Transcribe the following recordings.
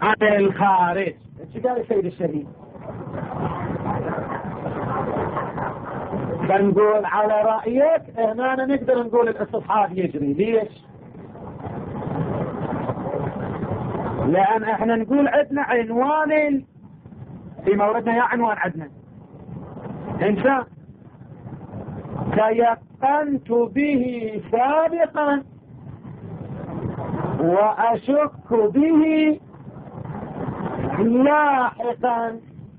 عن الخارج. ايش قال السيد الشهيد؟ بنقول على رأيك هنا نقدر نقول الاستصحاب يجري. ليش؟ لأن احنا نقول عندنا عنوان في موردنا. يا عنوان عندنا انسان تيقنت به سابقا وأشك به لاحقا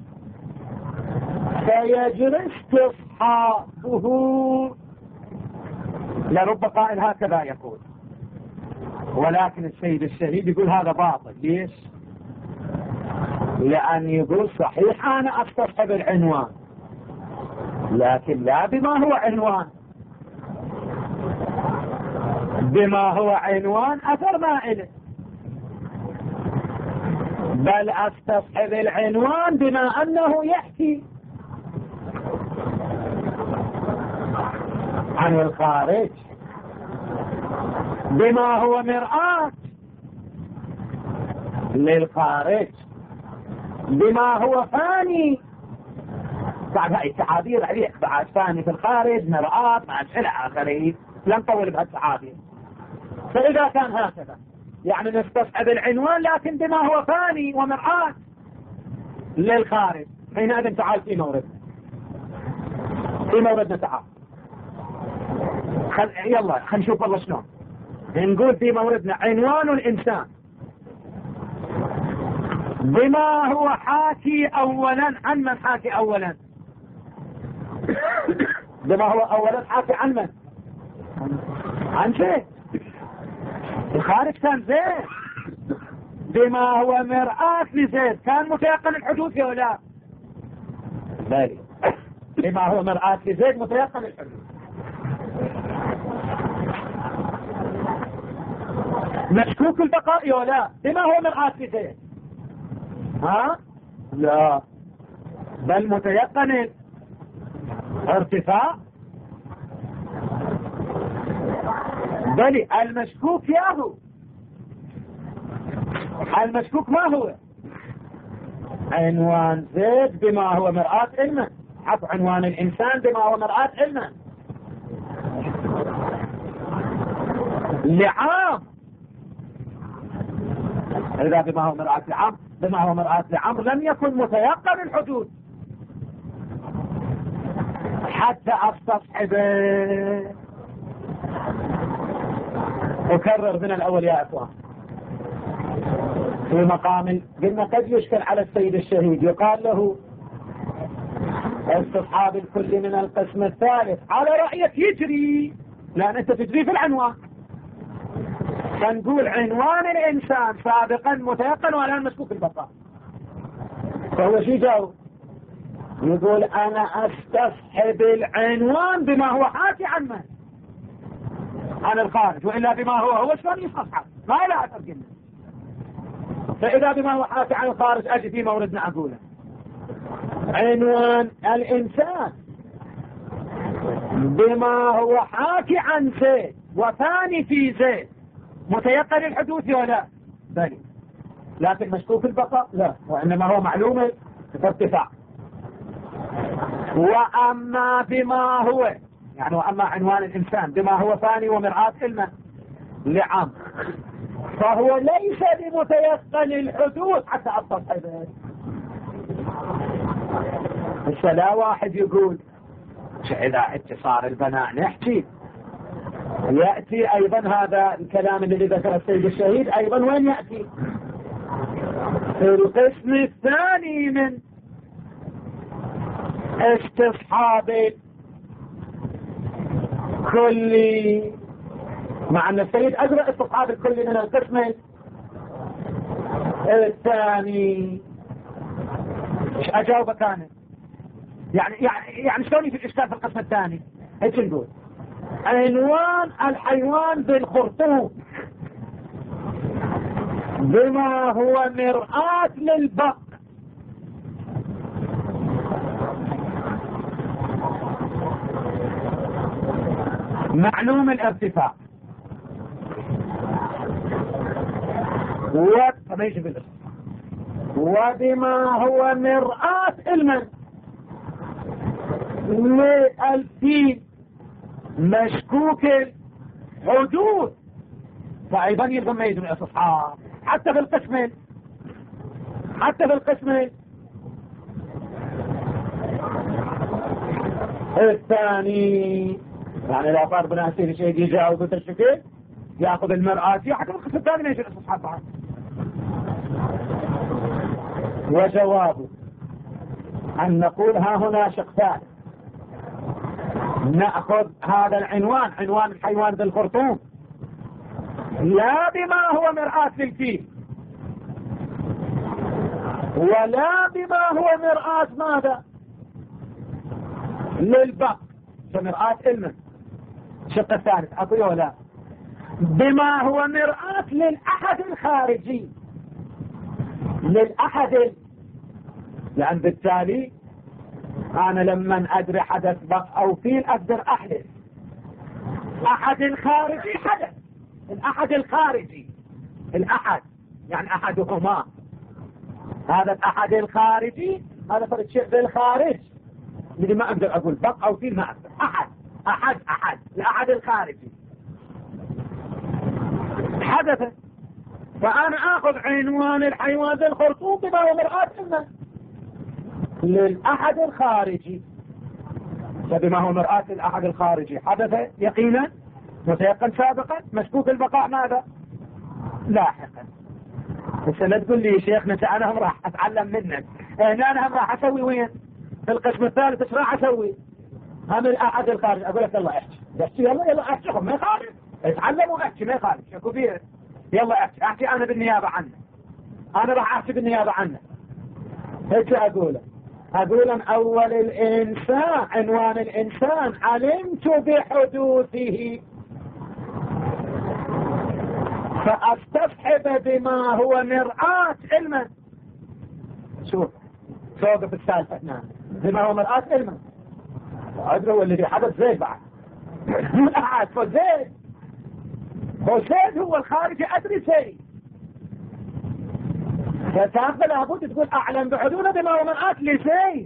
فيجري استصحابه. لرب قائل هكذا يقول، ولكن السيد الشهيد يقول هذا باطل. ليش؟ لأن يقول صحيح أنا أستصحب العنوان لكن لا بما هو عنوان. بما هو عنوان أثر ما إله، بل أستصحب العنوان بما أنه يحكي عن الخارج بما هو مرآة للخارج بما هو فاني. بعد هاي التعابير عليك بعد فاني في الخارج مرآة بعد إلى آخره، لا نطول بهالتعابير. فإذا كان هكذا يعني نستصحب العنوان لكن بما هو فاني ومرآة للخارج. حينئذ تعال في موردنا تعال يلا خلينا نشوف والله شلون نقول في موردنا عنوان الإنسان بما هو حاكي أولا. عن من حاكي أولا؟ بما هو أولا حاكي عن من؟ عن زيد. الخارج كان زيد بما هو مرآة لزيد. كان متيقن الحدوث ولا لا؟ بالي بما هو مرآة لزيد متيقن الحدوث. مشكوك البقاء ولا لا؟ بما هو مرآة لزيد. ها؟ لا، بل متيقن ارتفاع. بل المشكوك ياهو. المشكوك ما هو؟ عنوان زيد بما هو مرآة علما. عفوا عنوان الإنسان بما هو مرآة علما لعام. إذا بما هو مرآة لعام بما هو مرآة لعام لم يكن متيقن الحدوث حتى استصحبه. أكرر من الأول يا أخوان في مقام قلنا قد يشكل على السيد الشهيد يقال له استصحاب الكل من القسم الثالث. على رأيك يجري لأن أنت تجري في العنوان. فنقول عنوان الإنسان سابقا متيقن والآن مشكوك البقاء. فهو شي جاوب؟ يقول أنا أستصحب العنوان بما هو حاكي عن من؟ عن الخارج. وإلا بما هو شلون يستصحب؟ ما لا أترجم. فإذا بما هو حاكي عن الخارج أجي في موردنا أقوله عنوان الإنسان بما هو حاكي عن زيد وثاني في زيد متيقن الحدوث ولا لا؟ بلي، لكن مشكوك البقاء لا، وإنما هو معلوم ارتفاع. وأما بما هو يعني وأما عنوان الإنسان بما هو ثاني ومرآة علما لعام فهو ليس بمتيقن الحدوث حتى أستصحبه. لا واحد يقول إذا اتصار البناء نحكي يأتي أيضا هذا الكلام الذي ذكر السيد الشهيد أيضا وين يأتي؟ في القسم الثاني من استصحاب كل. مع أن السيد أجرى استصحاب الكل من القسم الثاني. ايش أجاوبك أنا؟ يعني شلوني في الإشكال في القسم الثاني؟ هيك نقول عنوان الحيوان بالخرطوم بما هو مرآة للبق معلوم الارتفاع طب يجي بالاسم وبما هو مرآة علما للفيل مشكوك الحدوث، فأيضا يلزم ميز من الاستصحاب حتى في القسم الثاني. يعني لا صار بناسي شيء يجاوب بالشكل ياخذ المرآة حتى في القسم الثاني ميز الاستصحاب بعد. وجوابه أن نقول ها هنا شقتان، نأخذ هذا العنوان عنوان الحيوان ذي الخرطوم لا بما هو مرآة للفيل ولا بما هو مرآة ماذا للبق، مرآة علما. الشق الثالث أقول ولا بما هو مرآة للأحد الخارجي لأن بالتالي أنا لما أدري حدث بق أو فيل أقدر أحدث أحد خارجي حدث. الأحد الخارجي الأحد يعني أحدهما، هذا الأحد الخارجي هذا فرق شيء بالخارج اللي ما أقدر أقول بق أو فيل، ما أقدر أحد الأحد الخارجي حدث. فأنا أخذ عنوان الحيوان ذي الخرطوم بما هو مرآة علما للأحد الخارجي، فبما هو مرآة للأحد الخارجي حدث يقينا متيقن سابقا مشكوك البقاء ماذا لاحقا. بس لا تقول لي شيخنا أنا هم راح أتعلم منك، أنا هم راح أسوي وين في القسم الثالث ايش راح أسوي هم الأحد الخارجي. أقول لك يلا احكي يلا احكيهم ما يخالف، اتعلموا احكي ما يخالف شكو فيه، يلا احكي أنا بالنيابة عنه، أنا راح أحكي بالنيابة عنه. هيك أقول أول الإنسان عنوان الإنسان علمت بحدوثه فأستصحب بما هو مرآة علما. شوف توقف الثالثة هنا بما هو مرآة علما، أدروا اللي حدث زيد بعد أحد فزيد هو الخارجي أدري شيء، فتاخذ لابد تقول أعلم بحدوثه بما هو مرآة لزيد،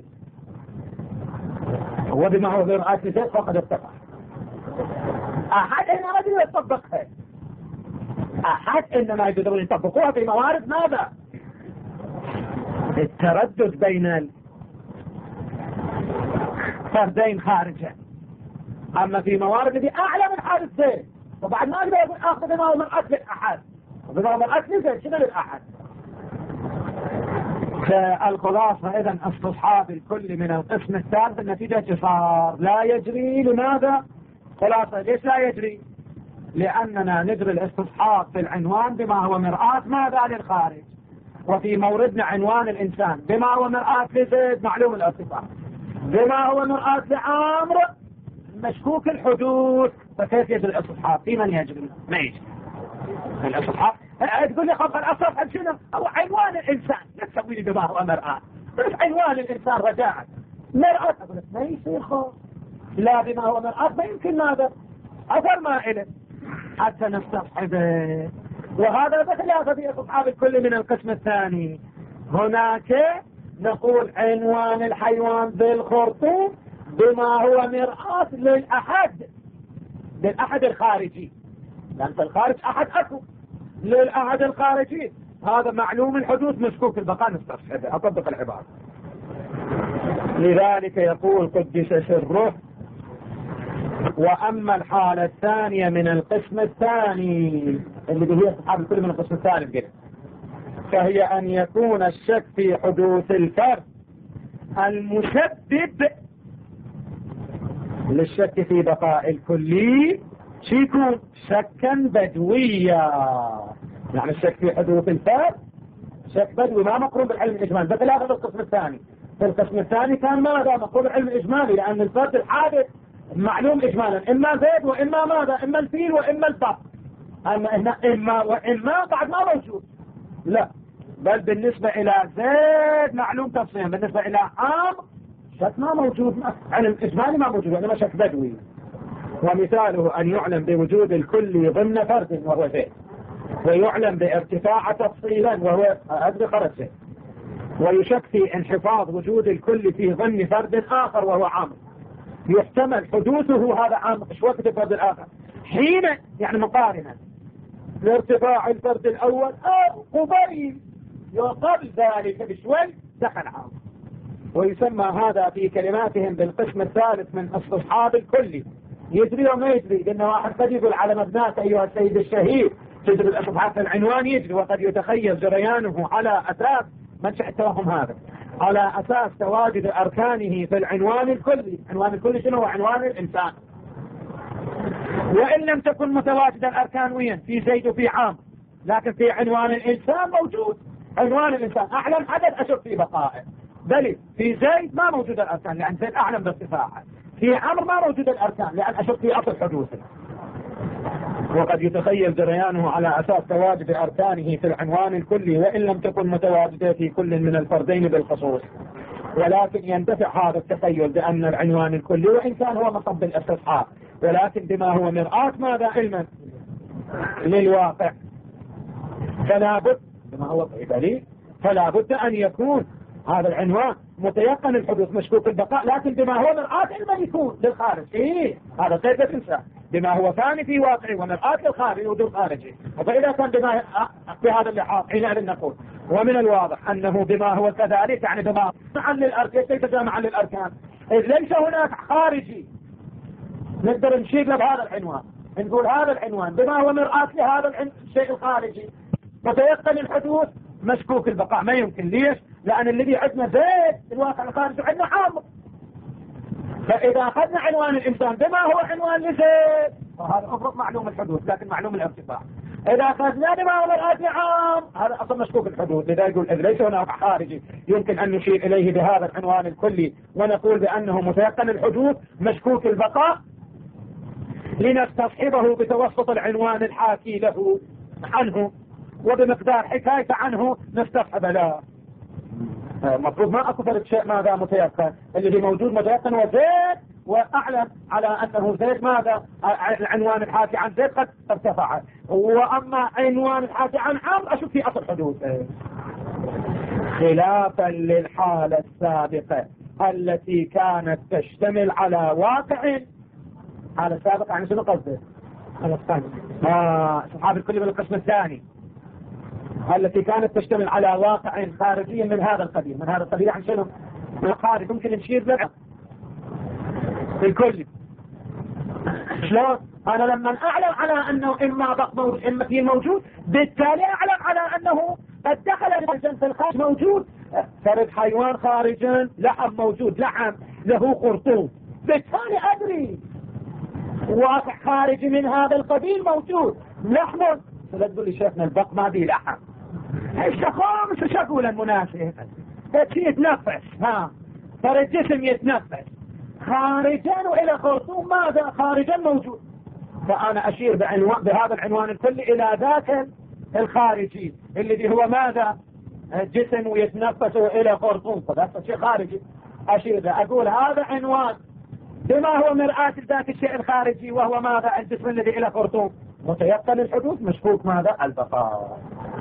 هو بما هو مرآة لزيد فقد اتفق. أحد إنما يقدر يطبقها، أحد إنما يقدرون يطبقوها في موارد ماذا التردد بين الفردين خارجا. أما في موارد التي أعلى من حادث زيد وبعد ما أقدر أقول أخذ بما هو مرآة للأحد وبما هو مرآة لزيد شنو للأحد. فالخلاصة إذن استصحاب الكل من القسم الثالث النتيجة صار لا يجري. لماذا؟ خلاصة ليش لا يجري؟ لأننا ندري الاستصحاب في العنوان بما هو مرآة ماذا للخارج، وفي موردنا عنوان الإنسان بما هو مرآة لزيد معلوم الارتفاع، بما هو مرآة لعمر مشكوك الحدوث. فكيف يجري الاستصحاب؟ في من يجري؟ ما يجري الاستصحاب. تقول لي خلق الاستصحاب شنو؟ هو عنوان الإنسان، لا تسوي لي بما هو مرآة، بس عنوان الإنسان رجاء مرآة. أقول لك ما يصير خالص، لا بما هو مرآة ما يمكن ماذا أثر ما إله حتى نستصحبه. وهذا بخلاف في استصحاب الكل من القسم الثاني. هناك نقول عنوان الحيوان ذي الخرطوم بما هو مرآة للأحد الخارجي، لأن في الخارج أحد أكو للأحد الخارجي هذا معلوم الحدوث مشكوك البقاء نستصحبه. أطبق العبارة. لذلك يقول قدس سره وأما الحالة الثانية من القسم الثاني اللي هي استصحاب الكل من القسم الثاني كده، فهي أن يكون الشك في حدوث الفرد المسبب للشك في بقاء الكلي يكون شكا بدويا. يعني الشك في حدوث الفرد شك بدوي ما مقرون بالعلم الإجمالي، بخلاف القسم الثاني. في القسم الثاني كان ماذا مقرون بالعلم الإجمالي، لأن الفرد الحادث معلوم إجمالا إما زيد وإما ماذا إما الفيل وإما البق. إما وإما بعد ما موجود، لا بل بالنسبة إلى زيد معلوم تفصيلا، بالنسبة إلى عمرو شك ما موجود، علم إجمالي ما موجود وإنما شك بدوي. ومثاله أن يعلم بوجود الكل ضمن فرد وهو زيد، ويعلم بارتفاع تفصيلا وهو أدري خرج زيد، ويشك في انحفاظ وجود الكل في ظن فرد آخر وهو عام، يحتمل حدوثه هذا عام مش وقت الفرد الآخر حين يعني مقارنة لارتفاع الفرد الأول أو قبل ذلك بشوي دخل عام. ويسمى هذا في كلماتهم بالقسم الثالث من استصحاب الكلي. يدري وما يدري، لأن واحد قد يقول على مبناك أيها السيد الشهير تدري الاستصحاب العنوان يدري، وقد يتخيل جريانه على أساس منشأ التوهم هذا، على أساس تواجد أركانه في العنوان الكلي. عنوان الكلي شنو هو؟ عنوان الإنسان. وإن لم تكن متواجدا الأركان وين؟ في زيد وفي عام، لكن في عنوان الإنسان موجود. عنوان الإنسان أعلم عدد أشك في بقائه، بل في زيد ما موجود الأركان لأن زيد أعلم بارتفاعه، في عمر ما موجود الأركان لأن أشك في أصل حدوثه. وقد يتخيل جريانه على أساس تواجد أركانه في العنوان الكلي وإن لم تكن متواجدة في كل من الفردين بالخصوص، ولكن يندفع هذا التخيل بأن العنوان الكلي وإن كان هو مصب الاستصحاب، ولكن بما هو مرآة ماذا؟ علما للواقع، فلا بد بما هو دليل، فلا بد أن يكون هذا العنوان متيقن الحدوث مشكوك البقاء، لكن بما هو مرآة علما يكون للخارج. هذا غير تنسى، بما هو ثاني في واقعي ومرآة للخارج ودون خارجي. فإذا كان بما بهذا اللحاظ حينئذ نقول ومن الواضح أنه بما هو كذلك، يعني بما عن للأركان يتجمع للأركان، إذ ليس هناك خارجي نقدر نشير له بهذا العنوان، نقول هذا العنوان بما هو مرآة لهذا الشيء الخارجي متيقن الحدوث مشكوك البقاء. ما يمكن. ليش؟ لأن الذي عندنا زيد الواقع الخارجي عندنا عامر، فإذا أخذنا عنوان الإنسان بما هو عنوان لزيد وهذا أفرض معلوم الحدوث لكن معلوم الارتفاع، إذا أخذنا بما هو مرآة عام هذا أصلا مشكوك الحدوث. لذا يقول إذ ليس هناك خارجي يمكن أن نشير إليه بهذا العنوان الكلي ونقول بأنه متيقن الحدوث مشكوك البقاء، لنستصحبه بتوسط العنوان الحاكي له عنه، وبمقدار حكاية عنه نستصحب له. مفروض ما أكو فرق شيء ماذا متيقن، اللي موجود متيقن وزيد، وأعلم على أنه زيد ماذا العنوان الحاكي عن زيد قد ارتفع، وأما عنوان الحاكي عن عمرو أشوف في أصل حدوث، خلافا للحالة السابقة التي كانت تشتمل على واقع. حالة السابقة يعني شنو قصده؟ صحاب الكل بالقسم الثاني التي كانت تشتمل على واقع خارجي من هذا القبيل. من هذا القبيل عن شنو؟ من الخارج ممكن نشير له الكل. شلون؟ أنا لما أعلم على أنه إما بق موجود إما في موجود، بالتالي أعلم على أنه قد دخل في الخارج موجود. فرد حيوان خارجا لحم موجود، لحم له خرطوم، بالتالي أدري واقع خارجي من هذا القبيل موجود لحم. فلا تقول لي شيخنا البق ما بيه لحم، مش أقول المناسب يتنفس، فالجسم يتنفس خارجا وإلى خرطوم ماذا خارجا موجود، فأنا أشير بهذا العنوان الكلي إلى ذاك الخارجي الذي هو ماذا جسم ويتنفس إلى خرطوم، فذاك شيء خارجي أشير له، أقول هذا عنوان بما هو مرآة ذاك الشيء الخارجي وهو ماذا الجسم الذي إلى خرطوم متيقن الحدوث مشكوك ماذا البقاء.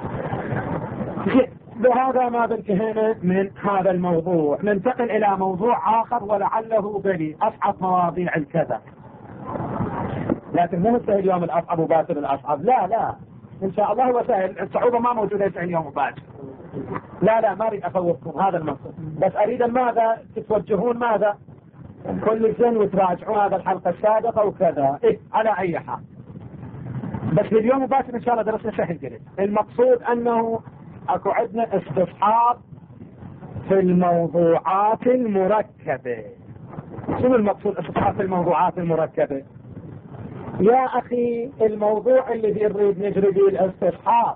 بهذا ما انتهينا من هذا الموضوع. ننتقل إلى موضوع آخر ولعله بلي أصعب مواضيع الكذا، لكن مو سهل اليوم الأصعب وباكر الأصعب، لا إن شاء الله هو سهل. الصعوبة ما موجودة اليوم وباكر، لا ما أريد أفوتكم هذا المقصود، بس أريد ماذا تتوجهون ماذا كل سن وتراجعوا هذا الحلقة السابقة وكذا على أي حال. بس اليوم وباكر إن شاء الله درسنا سهل جدا. المقصود أنه أكو عندنا استصحاب في الموضوعات المركبة. شنو المقصود استصحاب في الموضوعات المركبة؟ يا أخي الموضوع اللي نريد نجري به الاستصحاب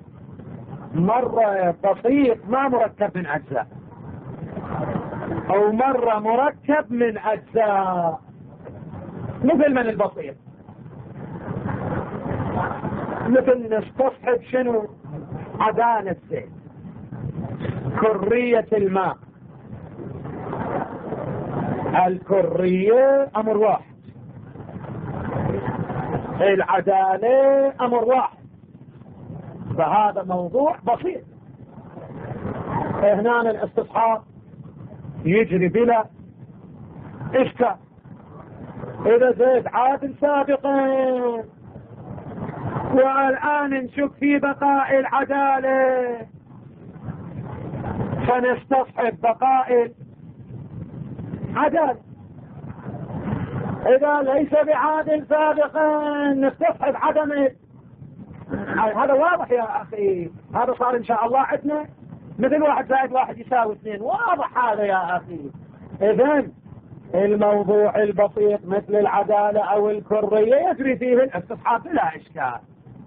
مرة بسيط ما مركب من أجزاء، أو مرة مركب من أجزاء، مثل من البسيط، مثل نستصحب شنو عدان الزيت، كرية الماء، الكرية أمر واحد، العدالة أمر واحد، فهذا موضوع بسيط. هنا الاستصحاب يجري بلا إشكال. إذا زيد عادل سابقا والآن نشك في بقاء العدالة فنستصحب بقاء العدالة. إذا ليس بعادل سابقا نستصحب عدم. هذا واضح يا أخي، هذا صار إن شاء الله عندنا مثل 1 زائد 1 يساوي 2. واضح هذا يا أخي. إذن الموضوع البسيط مثل العدالة أو الكرية يجري فيه الاستصحاب بلا إشكال.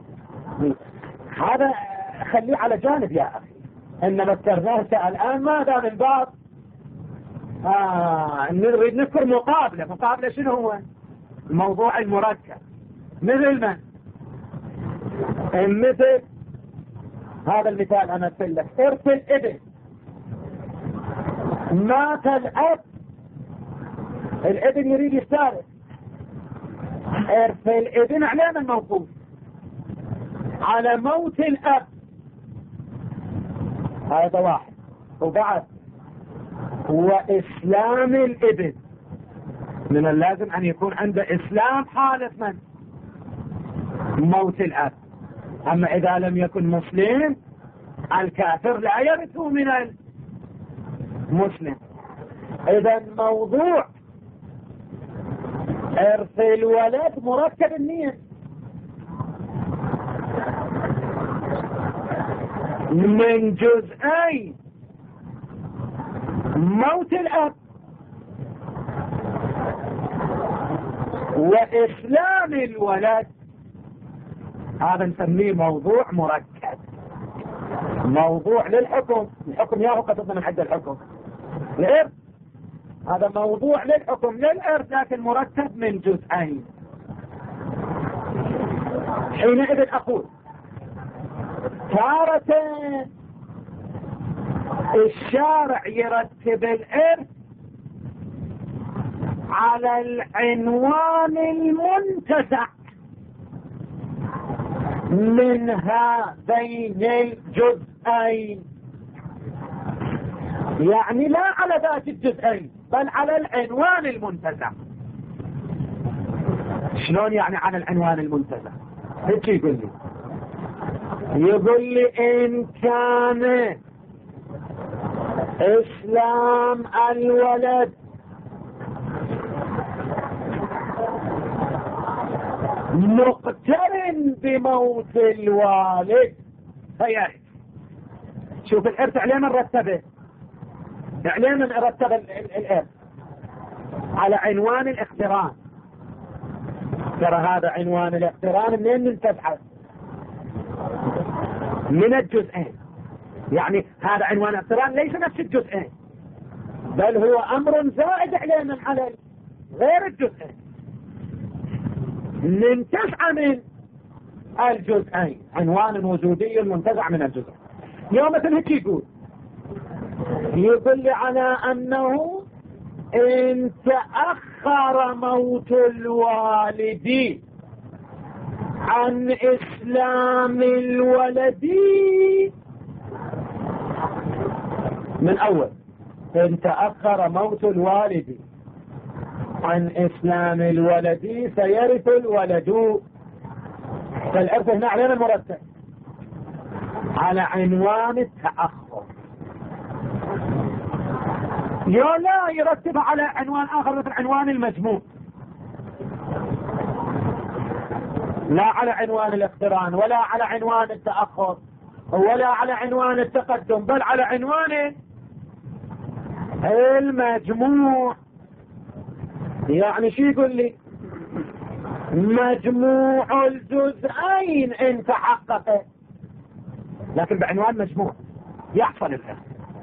هذا خليه على جانب يا أخي. إنما ذكرناه الآن ماذا من باب نريد نذكر مقابلة شنو هو الموضوع المركب. مثل مثل هذا المثال أنا أقول لك. إرث الابن، مات الابن يريد يستارث. إرث الابن علينا الموقوف على موت الأب. هذا واحد. وبعد وإسلام الابن، من اللازم أن يكون عنده إسلام حالة موت الأب. أما إذا لم يكن مسلم الكافر لا يرث من المسلم. إذا موضوع إرث الولد مركب النية من جزئين موت الأب وإسلام الولد. هذا نسميه موضوع مركب، موضوع للحكم. الحكم ياهو قصدنا من حد الحكم الإرث. هذا موضوع للحكم للإرث لكن مركب من جزئين. حينئذ أقول تارة الشارع يرتب الإرث على العنوان المنتزع من هذين الجزئين، يعني لا على ذات الجزئين بل على العنوان المنتزع. شلون يعني على العنوان المنتزع؟ هيك يقول لي إن كان إسلام الولد مقترن بموت الوالد فيرث. شوف الإرث عليه من رتبه، عليه من رتب الإرث على عنوان الاقتران. ترى هذا عنوان الاقتران منين تبحث؟ من الجزئين. يعني هذا عنوان الاقتران ليس نفس الجزئين بل هو أمر زائد عليه من على غير الجزئين، منتزع من الجزئين، عنوان وجودي منتزع من الجزئين. يوم مثل هيك يقول لي على أنه إن تأخر موت الوالد عن إسلام الولد من أول، إن تأخر موت الوالد عن إسلام الولد سيرث الولد. فالإرث هنا علينا المرتب على عنوان التأخر. لا يرتب على عنوان آخر مثل عنوان المجموع، لا على عنوان الاقتران ولا على عنوان التأخر ولا على عنوان التقدم بل على عنوان المجموع. يعني شو يقول لي؟ مجموع الجزئين ان تحقق، لكن بعنوان مجموع يحصل الفرق.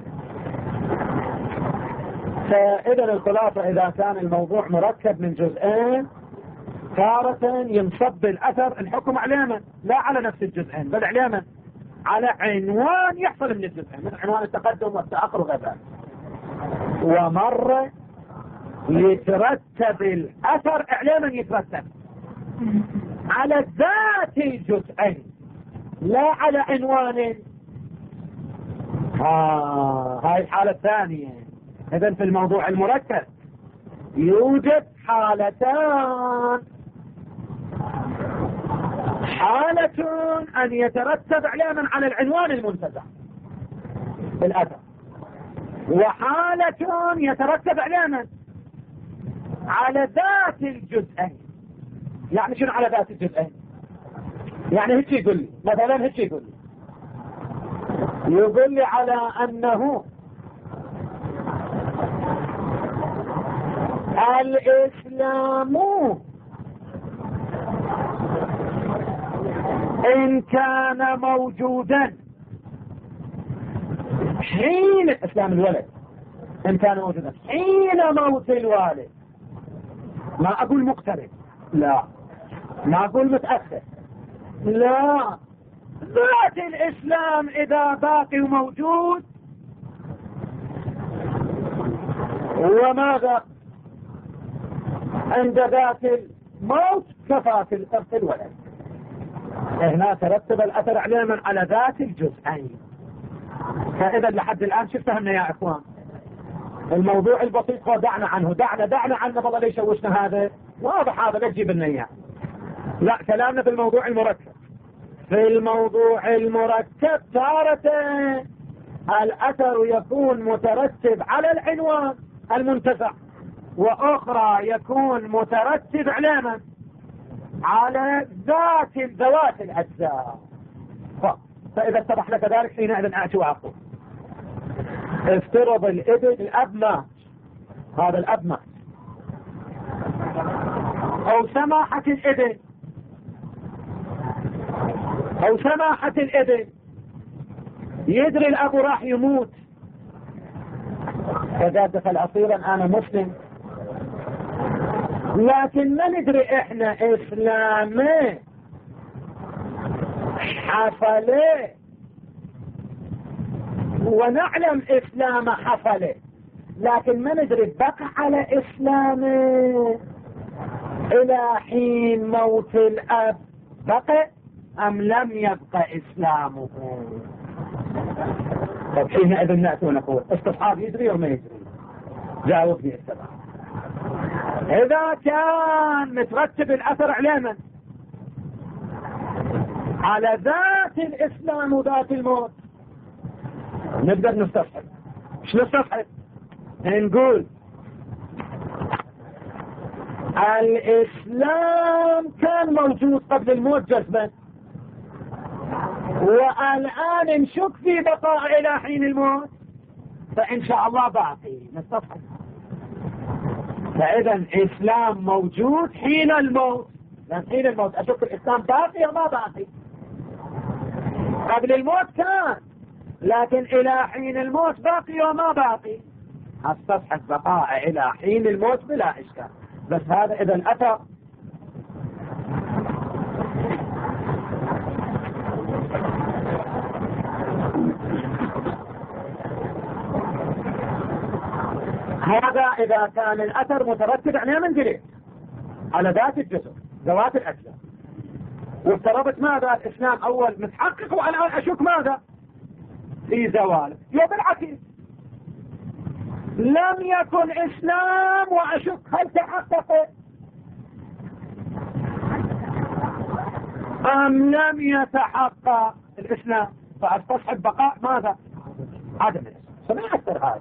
فإذا الخلاصة إذا كان الموضوع مركب من جزئين تارة ينصب الأثر الحكم عليه لا على نفس الجزئين بل عليه على عنوان يحصل من الجزئين مثل عنوان التقدم والتأخر وغير ذلك. ومرة يترتب الأثر عليه يترتب على ذات الجزئين لا على عنوان هاي الحالة الثانية. إذن في الموضوع المركب يوجد حالتان: حالة أن يترتب علما على العنوان المنتزع بالأثر، وحالة يترتب علما على ذات الجزئين. يعني شنو على ذات الجزئين؟ يعني هيك يقول لي مثلا، هيك يقول لي على أنه الإسلام إن كان موجودا حين إسلام الولد، إن كان موجودا حين موت الوالد، ما أقول مقترب، لا، ما أقول متأخر، لا، ذات الإسلام إذا باقي موجود وماذا عند ذات الموت كفى في الإرث الولد. هنا ترتب الأثر علما على ذات الجزئين. فإذا لحد الآن شو فهمنا يا إخوان؟ الموضوع البسيط هو دعنا عنه، دعنا عنه، والله ليش شوشنا هذا؟ واضح هذا، لا تجيب لنا إياه. لا، كلامنا في الموضوع المركب. في الموضوع المركب تارة الأثر يكون مترتب على العنوان المنتزع، وأخرى يكون مترتب علما على ذوات الأجزاء. فإذا اتضح لك ذلك حينئذ أأتي وأقول: افترض الأب مات، هذا الأب مات، أو سماحة الابن، أو سماحة الابن يدري الأب راح يموت، فقال دخل أصيلا أنا مسلم، لكن ما ندري إحنا إسلامي حفله، ونعلم إسلام حفله، لكن ما ندري بقى على إسلامه إلى حين موت الأب بقى أم لم يبقى إسلامه. طب حينئذ نأتي ونقول: استصحاب يدري وما يدري؟ جاوبني السبب. إذا كان مترتب الأثر علما على ذات الإسلام وذات الموت، نقدر نستصحب. ايش نستصحب؟ نقول الإسلام كان موجود قبل الموت جذبا، والآن نشك في بقاء إلى حين الموت، فإن شاء الله باقي، نستصحب. فإذا إسلام موجود حين الموت، لأن حين الموت أشك الإسلام باقي وما باقي. قبل الموت كان، لكن إلى حين الموت باقي وما باقي، استصحب بقاء إلى حين الموت بلا إشكال. بس هذا إذا أثر هذا إذا كان الأثر مترتب عليه من جريء على ذات الجزء، ذوات الأجزاء، وافترضت ماذا؟ الإسلام أول متحقق، وأنا أشك ماذا؟ في زواله. يا بالعكس، لم يكن إسلام وأشك هل تحقق أم لم يتحقق الإسلام، فأستصحب بقاء ماذا؟ عدم الإسلام. سمع أكثر هذا.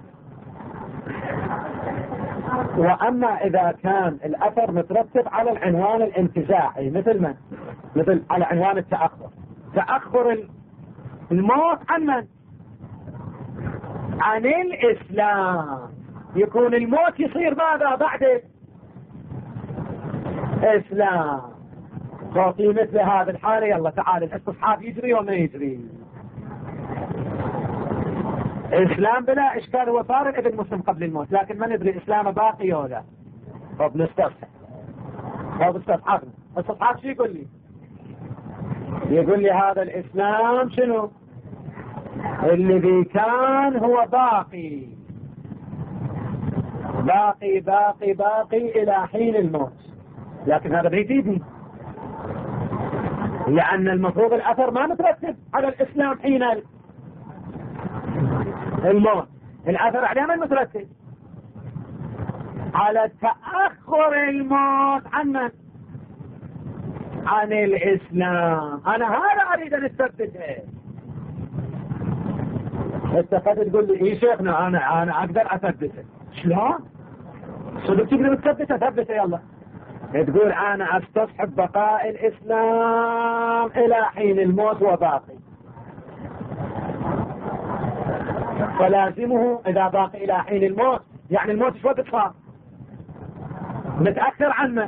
وأما إذا كان الأثر مترتب على العنوان الانتزاعي، مثل من؟ مثل على عنوان التأخر، تأخر الموت عن من؟ عن الإسلام، يكون الموت يصير ماذا بعد الإسلام. في مثل هذا الحالة يلا تعال الاستصحاب يجري وما يجري. الإسلام بلا إشكال هو صار الابن مسلم قبل الموت، لكن ما ندري إسلامه باقي ولا. طب نستصحب. طب استصحابنا، استصحاب شو يقول لي؟ يقول لي هذا الإسلام شنو؟ الذي كان هو باقي باقي باقي باقي إلى حين الموت، لكن هذا بيفيدني، لأن المفروض الأثر ما مترتب على الإسلام حين الموت. الأثر عليه من مترتب؟ على تأخر الموت عن من؟ عن الإسلام. أنا هذا أريد أن أثبته. اتفقت تقول لي إيه شيخنا أنا أقدر أثبته. شلون؟ صدق تقدر تثبته؟ ثبته يلا. تقول أنا أستصحب بقاء الإسلام إلى حين الموت وباقي، فلازمه إذا باقي إلى حين الموت، يعني الموت شو وقت صار؟ متأخر عنه.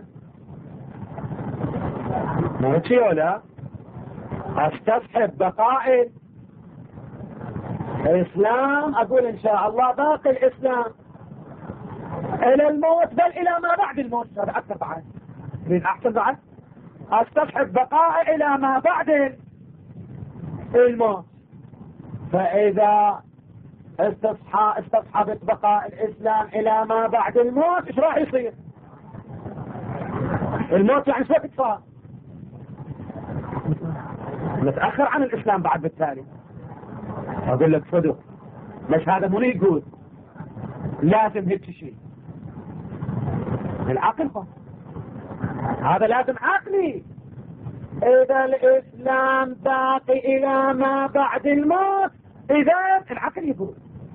ما شيء ولا أستصحب بقاء الإسلام، أقول إن شاء الله باقي الإسلام إلى الموت، بل إلى ما بعد الموت. هذا أكثر بعد، من أحسن بعد. أستصحب بقاء إلى ما بعد الموت. فإذا استصحبت بقاء الإسلام إلى ما بعد الموت، إيش راح يصير؟ الموت يعني وقت صار؟ متأخر عن الإسلام بعد. بالتالي أقول لك صدق، بس هذا مو يقول لازم هيك شيء العقل فهم. هذا لازم عقلي. إذا الإسلام باقي إلى ما بعد الموت، إذا العقل يقول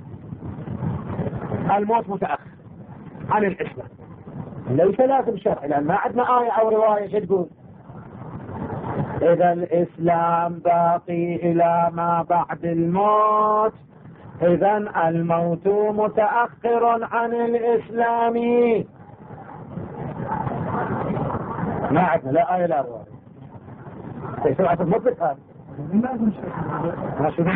الموت متأخر عن الإسلام، ليس لازم شرعي، لأن ما عندنا آية أو رواية شو تقول. إذا الإسلام باقي إلى ما بعد الموت، إذا الموت متأخر عن الإسلام. ما عندنا لا آية لا رواية. كيف عندك مطلق هذا؟ ما شو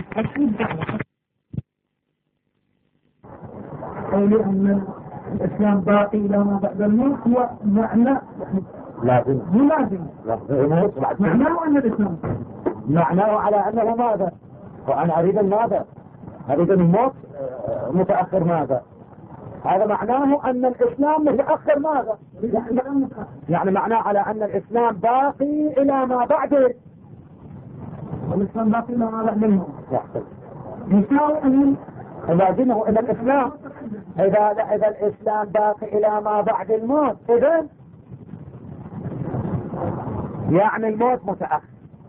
قولي أن الإسلام باقي إلى ما بعد الموت هو معنى لازم، مو لازم، معناه أن الإسلام معناه على أنه ماذا؟ وأنا أريد ماذا؟ أريد الموت متأخر ماذا؟ هذا معناه أن الإسلام متأخر ماذا؟ يعني معناه على أن الإسلام باقي إلى ما بعد الإسلام باقي إلى ما بعد الموت. يساوي أن لازمه إلى الإسلام. إذا الإسلام باقي إلى ما بعد الموت، إذن يعني الموت متأخر.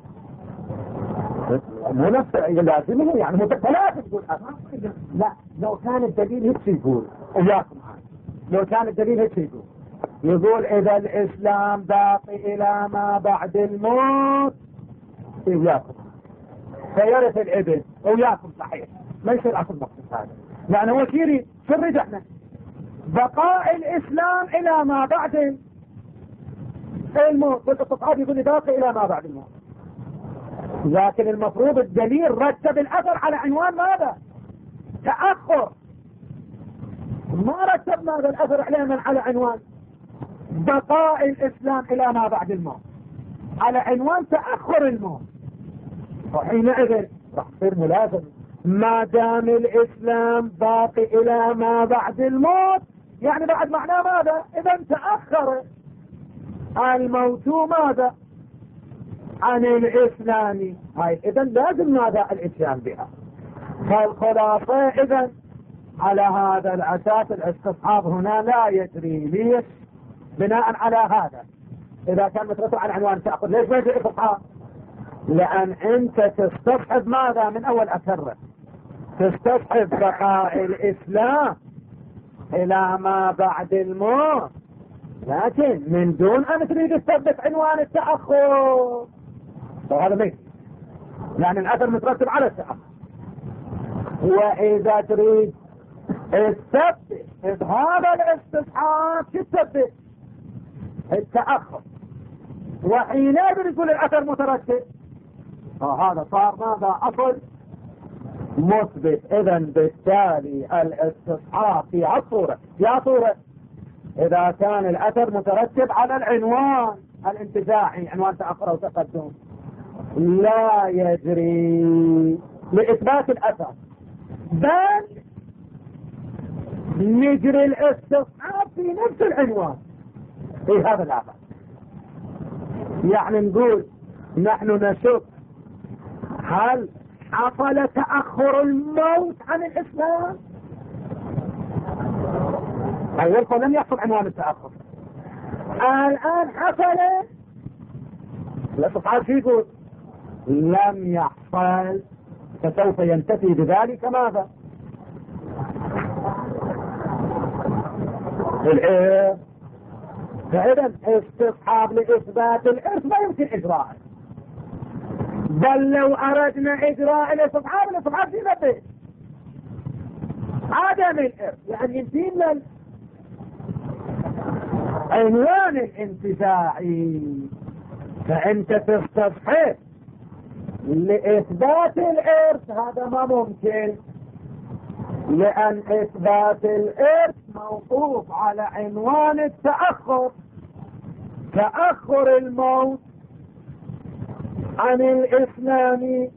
مو نفس لازمه، يعني ثلاثة تقول لا. لو كان الدليل هيك يقول وياكم، لو كان الدليل هيك يقول إذا الإسلام باقي إلى ما بعد الموت وياكم فيرث الابن وياكم، صحيح ما يصير أصل مقصود هذا، لأنه هو كيري شو نريد احنا؟ بقاء الإسلام إلى ما بعد الموت، والاستصحاب يقول باقي إلى ما بعد الموت. لكن المفروض الدليل رتب الأثر على عنوان ماذا؟ تأخر. ما رتب ماذا الأثر على عنوان بقاء الإسلام إلى ما بعد الموت، على عنوان تأخر الموت. وحينئذ راح يصير ملازم، ما دام الإسلام باقي إلى ما بعد الموت، يعني بعد معناه ماذا؟ إذا تأخر الموت ماذا؟ عن الإسلام. هاي إذا لازم ماذا؟ الإتيان بها. فالخلاصة إذا على هذا الأساس الاستصحاب هنا لا يجري. ليش؟ بناء على هذا إذا كان مترتب على عنوان تأخذ، ليش ما يجري استصحاب؟ لأن أنت تستصحب ماذا؟ من أول أكرر تستصحب بقاء الإسلام إلى ما بعد الموت، لكن من دون أن تريد تثبت عنوان التأخر. فهذا ميت، يعني الأثر مترتب على التأخر. وإذا تريد تثبت هذا الاستصحاب تثبت التأخر، وحينئذ يقول الأثر مترتب. هذا صار ماذا؟ أصل مثبت. إذا بالتالي الاستصحاب في عصورة يا صورة إذا كان الأثر مترتب على العنوان الانتزاعي، عنوان تأخر أو تقدم، لا يجري لإثبات الأثر، بل نجري الاستصحاب في نفس العنوان في هذا الأثر. يعني نقول نحن نشك هل حصل تأخر الموت عن الإسلام. أولكم لم يحصل عنوان التأخر، الآن حصل. الاستصحاب شو يقول؟ لم يحصل، فسوف ينتفي بذلك ماذا؟ الإرث. فإذا استصحاب لإثبات الإرث ما يمكن إجراءه، بل لو أردنا إجراء الاستصحاب في نفسه عدم الإرث، يعني يمكن عنوان الانتفاعي. فأنت تستصحب لإثبات الإرث، هذا ما ممكن، لأن إثبات الإرث موقوف على عنوان التأخر، تأخر الموت عن الإسلام.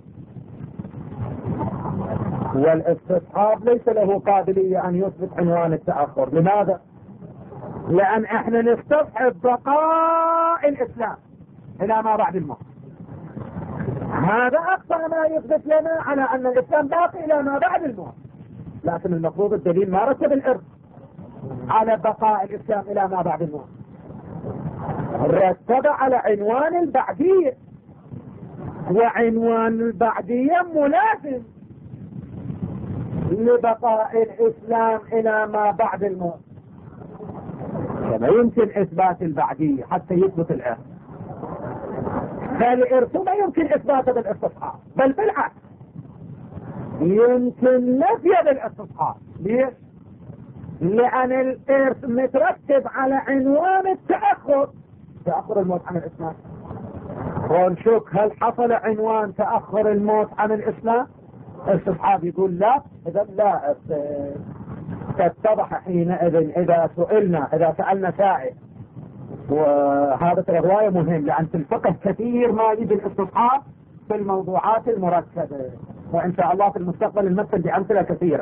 والاستصحاب ليس له قابلية أن يثبت عنوان التأخر. لماذا؟ لأن احنا نستصحب بقاء الإسلام إلى ما بعد الموت، هذا أقصى ما يثبت لنا على أن الإسلام باقي إلى ما بعد الموت. لكن المفروض الدليل ما رتب الإرث على بقاء الإسلام إلى ما بعد الموت، رتب على عنوان البعدية، وعنوان البعدية ملازم لبقاء الإسلام إلى ما بعد الموت. فما يمكن إثبات البعدية حتى يثبت الإرث، فالإرث ما يمكن إثباته بالاستصحاب، بل بالعكس يمكن نفي بالاستصحاب. ليش؟ لأن الإرث مترتب على عنوان التأخر، تأخر الموت عن الإسلام. ونشوف هل حصل عنوان تأخر الموت عن الإسلام؟ الاستصحاب يقول لا. إذا لا تتضح حينئذ إذا سألنا سائل، وهذا رواية مهم لأن تنفقه كثير ما يجي الاستصحاب في الموضوعات المركبة، وإن شاء الله في المستقبل المثل بأمثلة كثيرة.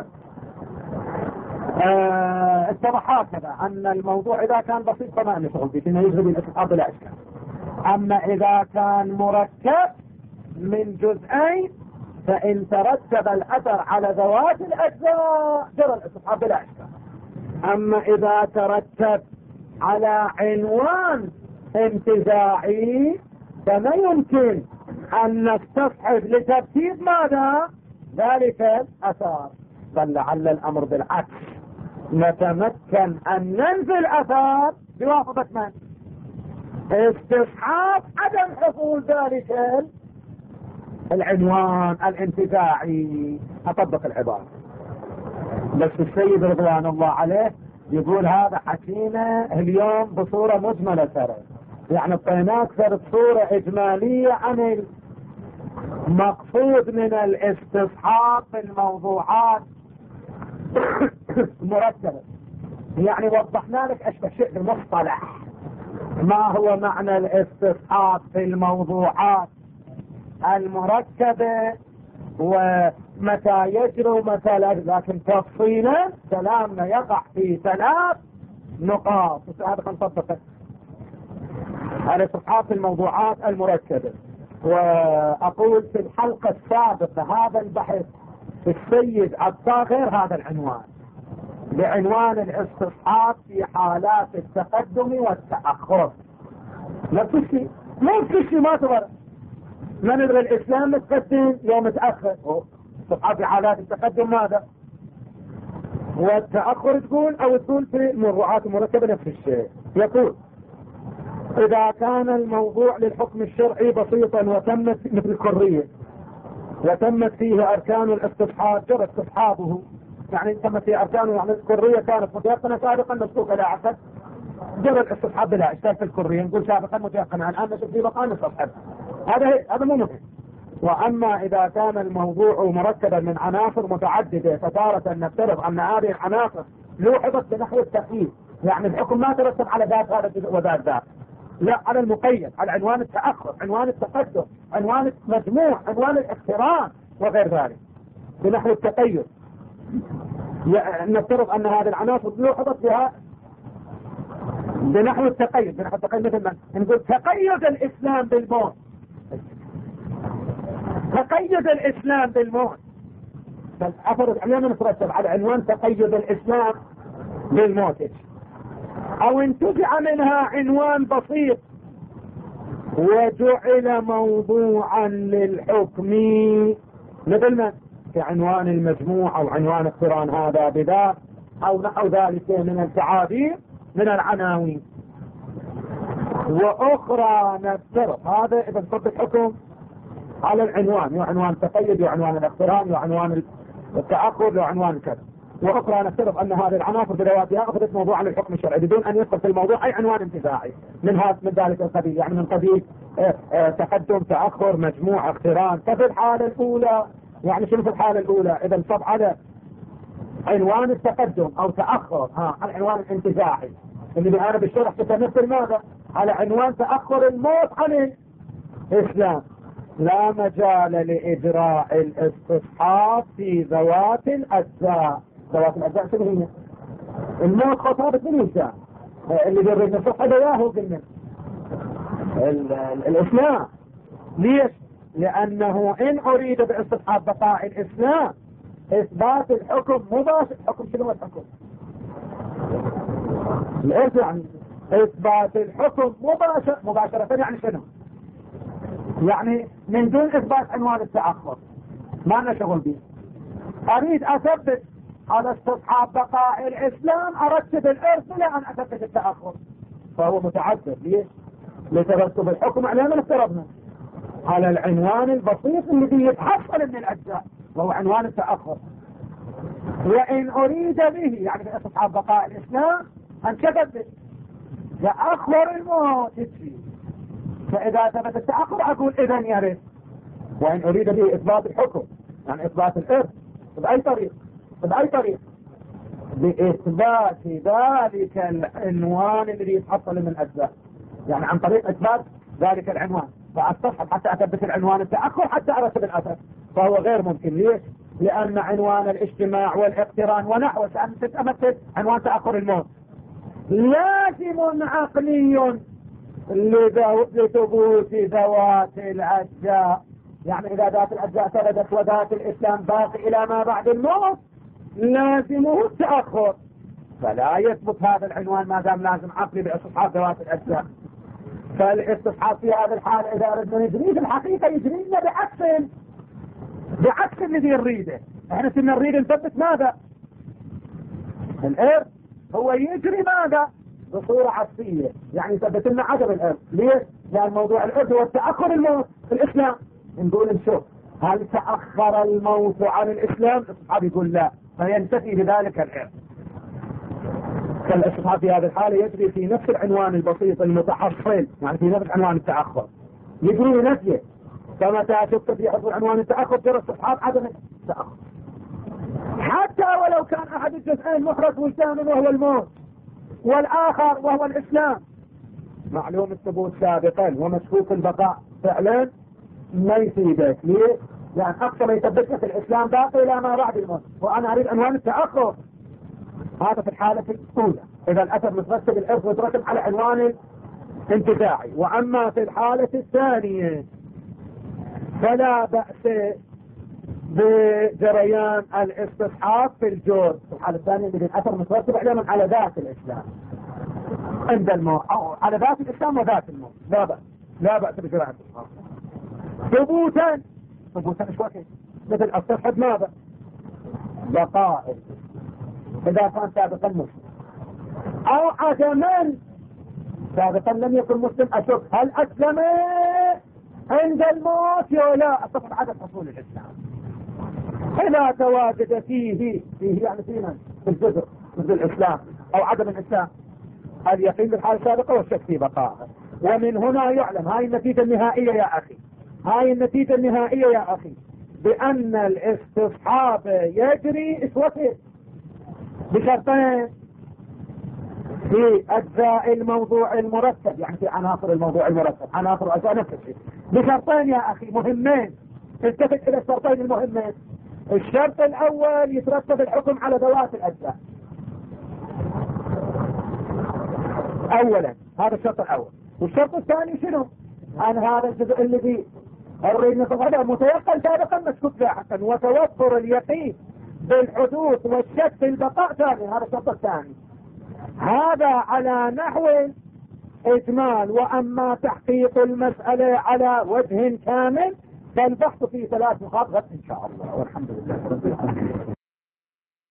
اتضح هكذا أن الموضوع إذا كان بسيط فما نشغل فيه، إنه يجري الاستصحاب بلا إشكال. أما إذا كان مركب من جزئين فإن ترتب الأثر على ذوات الأجزاء جرى الاستصحاب بلا إشكال. أما إذا ترتب على عنوان انتزاعي فما يمكن أن نستصحب لترتيب ماذا؟ ذلك الأثر، بل لعل الأمر بالعكس، نتمكن أن ننفي الأثر بواسطة من؟ استصحاب عدم حصول ذلك العنوان الانتفاعي. أطبق العبارة، بس السيد رضوان الله عليه يقول هذا حكينا اليوم بصورة مجملة ترى، يعني اعطيناك صورة إجمالية عن المقصود من الاستصحاب في الموضوعات مرتبة، يعني وضحنا لك اشبه شيء بالمصطلح ما هو معنى الاستصحاب في الموضوعات المركبة ومتى يجري ومتى لا. لكن تفصيلا كلامنا يقع في 3 نقاط، هذا نطبقه الاستصحاب في الموضوعات المركبة. وأقول في الحلقة السابقة هذا البحث السيد عطاه غير هذا العنوان، بعنوان الاستصحاب في حالات التقدم والتأخر. نفس الشيء ما تبرر، ما ندري الإسلام متقدم يوم متأخر، استصحاب في حالات التقدم ماذا؟ والتأخر تقول في الموضوعات المركبة نفس الشيء. يقول إذا كان الموضوع للحكم الشرعي بسيطا وتمت مثل الحرية وتمت فيه أركان الاستصحاب جرى استصحابه، يعني تمت فيه أركانه، يعني الحرية كانت متيقنة سابقا مسبوقة لا عقد، جرى الاستصحاب بلا إشكال في الحرية، نقول سابقا متيقنة الآن نشوف فيه بقى نستصحب، هذا مو مهم. وأما إذا كان الموضوع مركبا من عناصر متعددة فتارة نفترض أن هذه العناصر لوحظت بنحو التقييد، يعني الحكم ما ترتب على ذات هذا وذات ذات، لا، على المقيد، على عنوان التأخر، عنوان التقدم، عنوان المجموع، عنوان الاقتران وغير ذلك بنحو التقيد. نفترض أن هذه العناصر لوحظت بها بنحو التقيد، مثل ما نقول تقيد الإسلام بالموت، تقيد الإسلام بالموت، فالأثر علينا نترتب على عنوان تقيد الإسلام بالموت، أو انتزع منها عنوان بسيط وجعل موضوعا للحكم، مثل ما في عنوان المجموع أو عنوان اقتران هذا بذا أو نحو ذلك من التعابير من العناوين. وأخرى نفترض هذا إذا صد الحكم على العنوان، وعنوان التقيد وعنوان الاقتران وعنوان التأخر وعنوان كذا. وأخرى نفترض أن هذه العناصر بذواتها أخذت موضوعا للحكم الشرعي بدون أن يدخل في الموضوع أي عنوان انتفاعي من ذلك القبيل، يعني من قبيل تقدم تأخر مجموع اقتران. ففي الحالة الأولى يعني شنو في الحالة الأولى؟ إذا انصب على عنوان التقدم أو تأخر العنوان الانتفاعي اللي بالآن بالشرح تتمثل ماذا؟ على عنوان تأخر الموت عن الإسلام، لا مجال لإجراء الاستصحاب في ذوات الأجزاء. ذوات الأجزاء شنو هي؟ الموت خطابة الإنسان اللي بيريد نصح بياهو قلنا الإسلام. ليش؟ لأنه إن أريد باستصحاب بقاء الإسلام إثبات الحكم مباشر. حكم شنو هو الحكم؟ الإرث، يعني إثبات الحكم مباشرة يعني شنو؟ يعني من دون إثبات عنوان التأخر ما لنا شغل به. أريد أثبت على استصحاب بقاء الإسلام أرتب الإرث بلا أن أثبت التأخر، فهو متعذر. ليش؟ لترتب الحكم على من افترضنا على العنوان البسيط الذي يتحصل من الأجزاء وهو عنوان التأخر. وإن أريد به يعني في استصحاب بقاء الإسلام أن تثبت تأخر الموت يكفي، فإذا ثبت التأخر أقول إذن يرث. وإن أريد به إثبات الحكم يعني إثبات الإرث بأي طريق؟ بإثبات ذلك العنوان الذي يتحصل من الأجزاء، يعني عن طريق إثبات ذلك العنوان. فأستصحب حتى أثبت العنوان التأخر حتى أرتب الأثر، فهو غير ممكن. ليش؟ لأن عنوان الاجتماع والاقتران ونحوه سأن تتمثل عنوان تأخر الموت لازم عقلي لثبوت ذوات الأجزاء. يعني إذا ذات الأجزاء ثبتت وذات الإسلام باقي إلى ما بعد الموت لازمه التأخر، فلا يثبت هذا العنوان ما دام لازم عقلي باستصحاب ذوات الأجزاء. فالاستصحاب في هذه الحالة إذا أردنا نجريه في الحقيقة يجرينا بعكس الذي نريده. احنا كنا نريد نثبت ماذا؟ الإرث، هو يجري ماذا؟ بصورة عكسية، يعني يثبت لنا عدم الإرث. ليش؟ لأن موضوع الإرث هو تأخر الموت في الإسلام. نقول نشوف هل تأخر الموت عن الإسلام؟ الاستصحاب يقول لا، فينتفي بذلك الإرث. فالاستصحاب في هذه الحالة يجري في نفس العنوان البسيط المتحصل، يعني في نفس عنوان التأخر يجري نفسه. فمتى شفت في حصول عنوان التأخر ترى استصحاب عدم التأخر، حتى ولو كان أحد الجزئين محرز والثامن وهو الموت والآخر وهو الإسلام. معلوم الثبوت سابقا ومشكوك البقاء فعلا ما يفيدك. ليه؟ لأن أقصى ما يثبت لك الإسلام باقي إلى ما بعد الموت، وأنا أريد عنوان التأخر. هذا في الحالة الأولى إذا الأثر مترتب الإرث مترتب على عنوان انتفاعي. وأما في الحالة الثانية فلا بأس بجريان الاستصحاب في الجور. في الحالة الثانية إذا الأثر مترتب على ذات الإسلام عند الموت أو على ذات الإسلام وذات الموت لا بأس بجريان الاستصحاب ثبوتا شو وقت مثل استصحب ماذا؟ بقاء إذا كان سابقا مسلم أو عدما سابقا لم يكن مسلم. أشوف هل أسلم عند الموت يا لا؟ أتصل عدم حصول الإسلام. إذا تواجد فيه يعني فينا في الجزء مثل الإسلام أو عدم الإسلام اليقين بالحالة السابقة والشك في بقائه. ومن هنا يعلم هاي النتيجة النهائية يا أخي بأن الاستصحاب يجري بشرطين في أجزاء الموضوع المرتب، يعني في عناصر الموضوع المرتب عناصر أجزاء نفس الشيء بشرطين يا أخي مهمين. التفت إلى الشرطين المهمين. الشرط الأول يترتب الحكم على ذوات الأجزاء أولا، هذا الشرط الأول. والشرط الثاني شنو؟ أن هذا الجزء الذي نريد نصف هذا متيقن سابقا مشكوك لاحقا، وتوفر اليقين بالحدوث والشك في البقاء ثاني. هذا الشرط الثاني. هذا على نحو اجمال. واما تحقيق المسألة على وجه كامل فالبحث في 3 نقاط غد ان شاء الله، والحمد لله رب العالمين.